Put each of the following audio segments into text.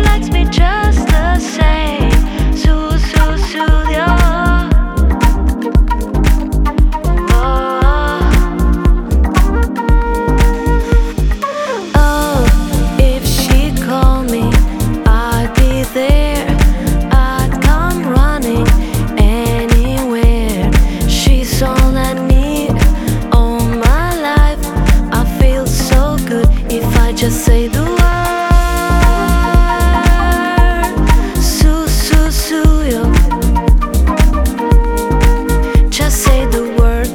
likes me just the same. Sucio. Oh, if she called me, I'd be there. I'd come running anywhere. She's all I need all my life. I feel so good if I just say the word. Sucio. Just say the word.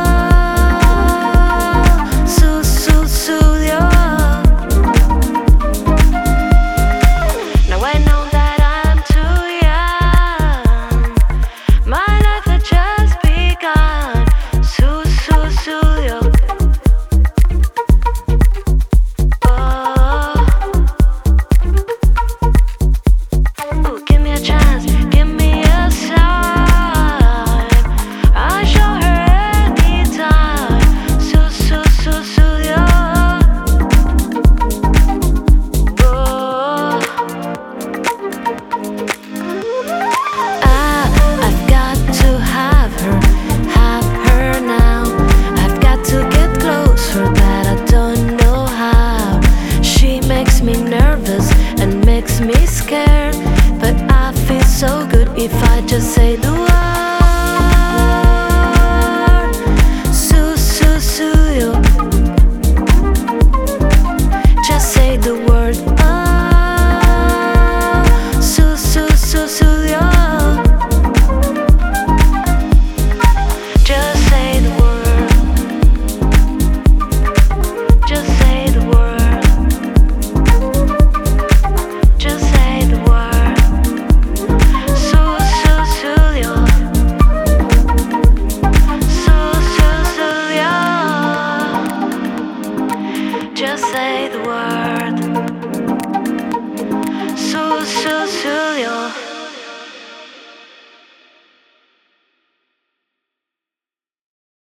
Sucio. Now I know that I'm too young. My life had just begun. Sucio. Ooh, give me a chance, give me a sign. I'll show her anytime. Sucio. I've got to have her now. I've got to get closer, but I don't know how. She makes me nervous and makes me scared, but I feel so good if I just say the word.